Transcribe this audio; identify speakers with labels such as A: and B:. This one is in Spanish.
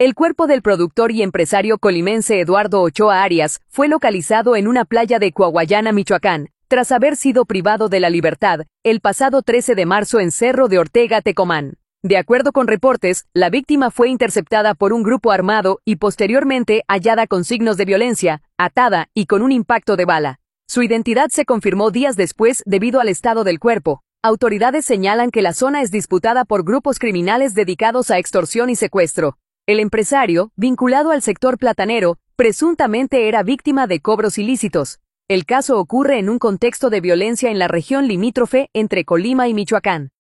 A: El cuerpo del productor y empresario colimense Eduardo Ochoa Arias fue localizado en una playa de Coahuayana, Michoacán, tras haber sido privado de la libertad el pasado 13 de marzo en Cerro de Ortega, Tecomán. De acuerdo con reportes, la víctima fue interceptada por un grupo armado y posteriormente hallada con signos de violencia, atada y con un impacto de bala. Su identidad se confirmó días después debido al estado del cuerpo. Autoridades señalan que la zona es disputada por grupos criminales dedicados a extorsión y secuestro. El empresario, vinculado al sector platanero, presuntamente era víctima de cobros ilícitos. El caso ocurre en un contexto de violencia en la región limítrofe entre Colima y Michoacán.